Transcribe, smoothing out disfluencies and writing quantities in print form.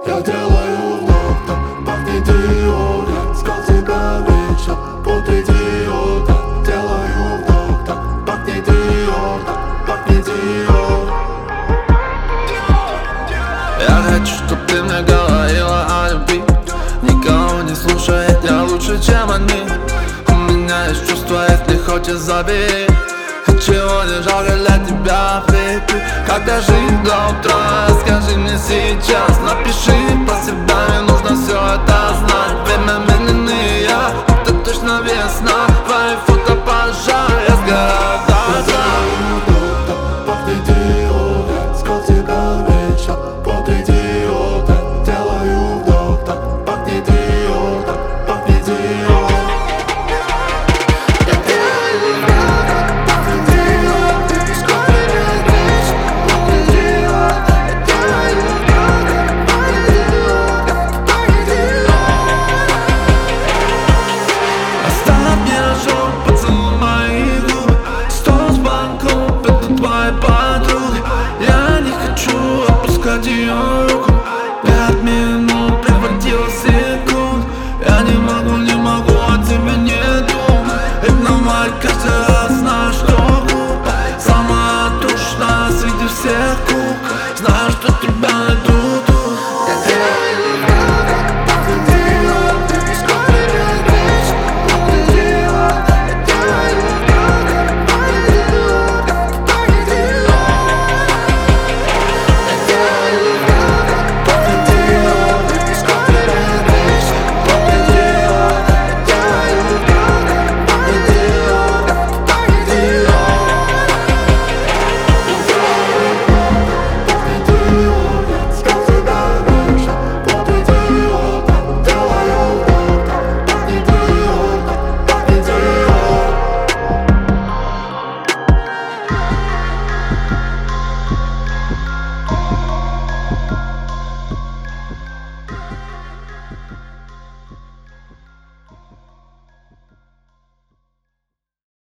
Я делаю вдох, там пахнет диод. Я искал тебя вечно, вот идиот. Я делаю вдох, там пахнет диод, пахнет диод. Я хочу, чтоб ты мне говорила о любви. Никого не слушает, я лучше, чем они. У меня есть чувство, если хочешь, забери. Чего не жалко для тебя, baby? Когда жить до утра, скажи мне сейчас. Напиши про себя, мне нужно все это знать.